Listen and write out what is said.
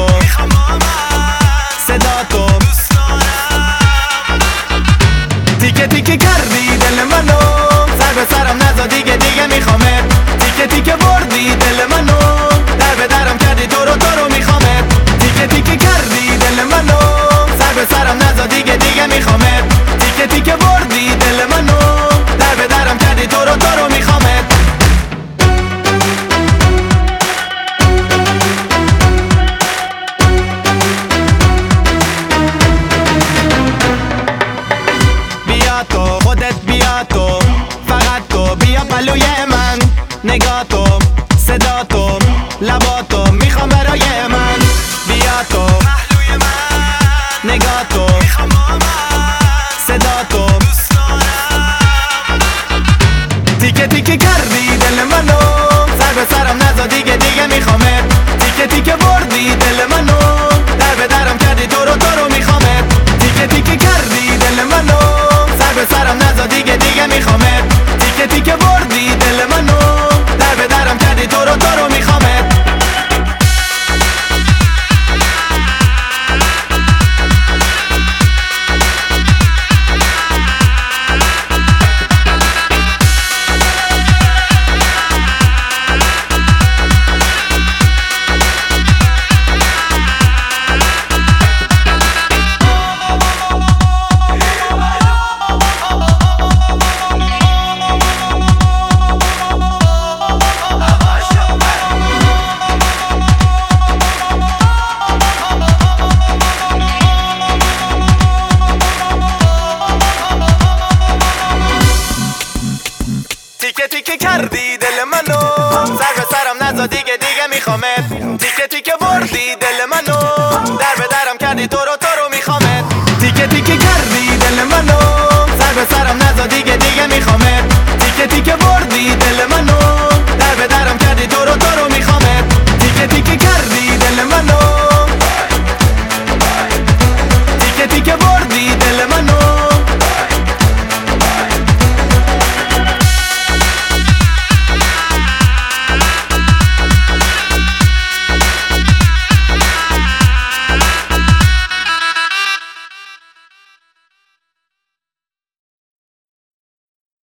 تو، صدا تو دوست دارم. تیکه تیکه کردی دل منو، سر به سرم نزا دیگه میخوامت. تیکه تیکه بردی دل منو، در به درم کردی تو رو میخوامت. تیکه تیکه کردی دل منو، سر به سرم نزا دیگه میخوامت. تیکه تیکه بردی دل منو، در به درم کردی تو رو میخوامت. بیا تو، خودت بیا تو، فقط تو بیا پلوی من. نگاه تو، صدا تو، لبا تو میخوام برای من. بیا تو پهلوی من، نگاه تو میخوام با من، صدا تو دوست دارم. تیکه تیکه کردی دل منو، سر به سرم نزا دیگه میخوامت. تیکه تیکه بردی دل منو، در به درم کردی تو رو میخوامت. تیکه تیکه کردی دل منو، سر به سرم نزا دیگه میخوامت. تیکه تیکه بردی دل منو، در به درم کردی تو رو میخوامت. تیکه تیکه کردی دل منو، سر به سرم نزا دیگه میخوامت.